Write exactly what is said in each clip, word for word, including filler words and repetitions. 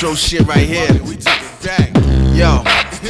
ghetto shit right here. We took it back. Yo.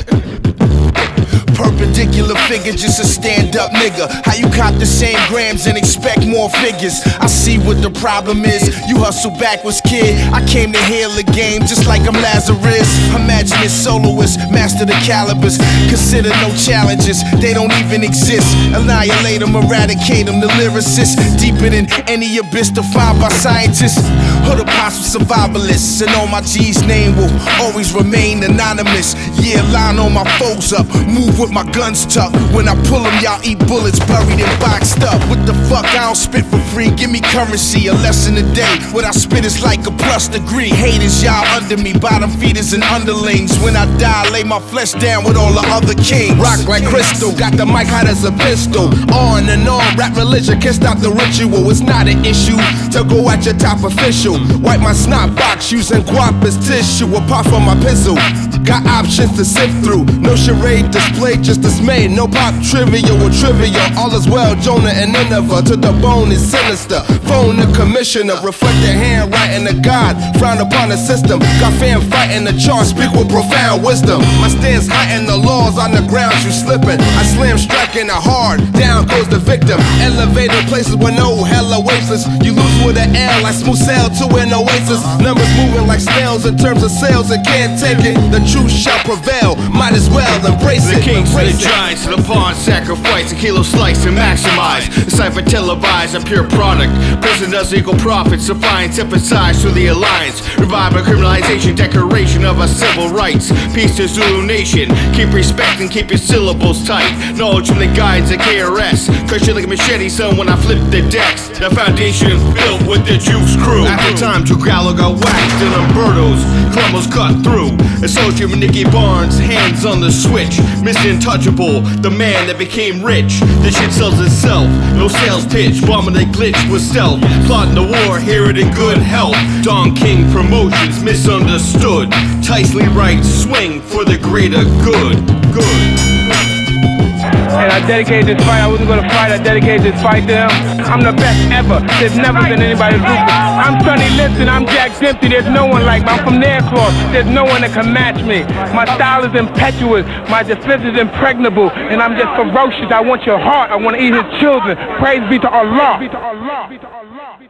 Perpendicular figure, just a stand-up nigga. How you cop the same grams and expect more figures? I see what the problem is. You hustle backwards, kid. I came to heal the game just like I'm Lazarus. Imagine it's soloist, master the calibers. Consider no challenges, they don't even exist. Annihilate them, eradicate them, the lyricists. Deeper than any abyss defined by scientists. Hood apostle survivalists. And all my G's name will always remain anonymous. Yeah, line all my foes up, move with my guns tucked. When I pull them, y'all eat bullets buried and boxed up. What the fuck, I don't spit for free. Give me currency, a lesson a day. What I spit is like a plus degree. Haters, y'all under me, bottom feeders and underlings. When I die, lay my flesh down with all the other kings. Rock like crystal, got the mic hot as a pistol. On and on, rap religion can't stop the ritual. It's not an issue to go at your top official. Wipe my snot box using guap as tissue. Apart from my pistol, got options to sift through. No charade display, just dismay. No pop trivia or trivia. All is well, Jonah and Nineveh. To the bone is sinister. Phone the commissioner, reflect the handwriting of God. Frown upon the system. Got fan fighting the charge, speak with profound wisdom. My stance high in the laws, on the ground you slipping. I slam striking it hard, down goes the victim. Elevated places with no hell oasis. You lose with an L, I smooth sail to an oasis. Numbers moving like snails in terms of sales, it can't take it. The truth shall prevail, might as well embrace the it. The kings, embrace the it. giants, the pawns, sacrifice, a kilo slice and maximize. The cipher televised, a pure product. Prisoners equal profits, supplying sympathize to the alliance. Revive a criminalization, decoration of our civil rights. Peace to Zulu Nation, keep respect and keep your syllables tight. Knowledge from the guides at K R S. Cut you like a machete, son, when I flip the decks. The foundation built with the Juice Crew. After time, Drew Gallo got whacked and Umberto's Columbus cut through. A soldier with Nicky Barnes, hands on the switch. Mister Untouchable, the man that became rich. This shit sells itself, no sales pitch. Bombing the glitch with stealth. Plotting the war, hear it in good health. Don King Promotions, misunderstood. Ticely right, swing for the greater good. Good. And I dedicated this fight, I wasn't gonna fight, I dedicated this fight to him. I'm the best ever, there's never been anybody as ruthless. I'm Sonny Liston, I'm Jack Dempsey, there's no one like me. I'm from Nairclaw, there's no one that can match me. My style is impetuous, my defense is impregnable, and I'm just ferocious. I want your heart, I want to eat his children. Praise be to Allah.